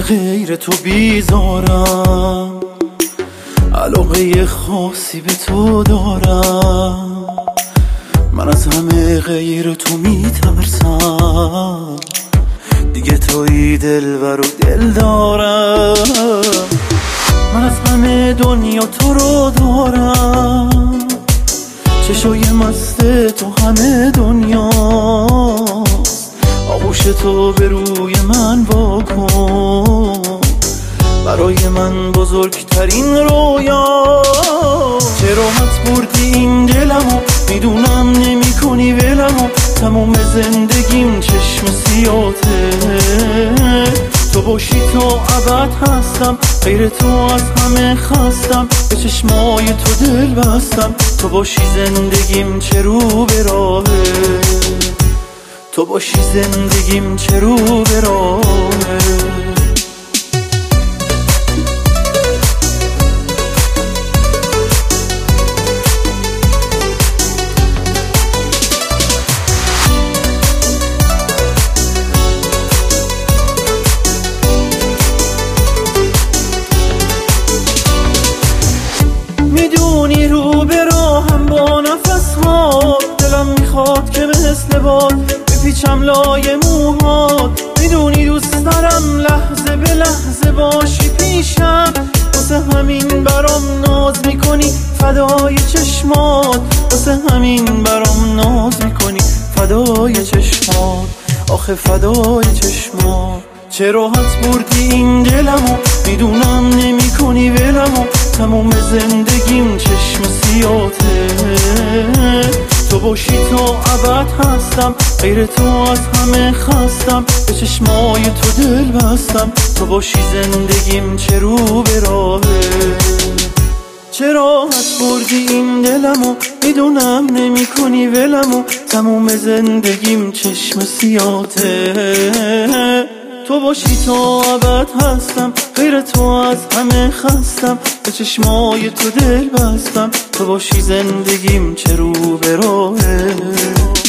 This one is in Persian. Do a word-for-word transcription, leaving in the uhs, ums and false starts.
غیر تو بیزارم، علاقه خاصی به تو دارم. من از همه غیر تو میترسم، دیگه توی دلبر و دل دارم. من از همه دنیا تو رو دارم، چشای مست تو همه دنیاست. آغوش تو به روی من واکن، برای من بزرگترین رویا. چه راحت بردی این دلمو، میدونم نمی کنی ولمو. تموم زندگیم چشم سیاته، تو باشی تا ابد هستم. غیر تو از همه خستم، به چشمای تو دل بستم. تو باشی زندگیم چه رو به راهه، تو باشی زندگیم چه رو به راهه. میدونی رو به راهم با نفس ها، دلم میخواد که مثل باد بپیچم لای موهات. میدونی دوست دارم لحظه به لحظه باشی پیشم، واسه همین برام ناز میکنی فدای چشمات. واسه همین برام ناز میکنی فدای چشمات، آخه فدای چشمات. چه راحت بردی این دلمو، میدونم نمی کنی ولمو. تموم زندگیم چشم سیاته، تو باشی تا ابد هستم. غیر تو از همه خستم، به چشمای تو دل بستم. تو باشی زندگیم چه رو به راهه. چه راحت بردی این دلمو، میدونم نمی کنی ولمو. تموم زندگیم چشم سیاته، تو باشی تا ابد هستم. غیر تو از همه خستم، به چشمای تو دل بستم. تو باشی زندگیم چه رو به راهه.